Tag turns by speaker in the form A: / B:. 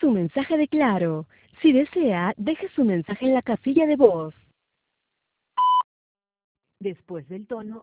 A: su mensaje de Claro. Si desea, deje su mensaje en la casilla de voz. Después del tono,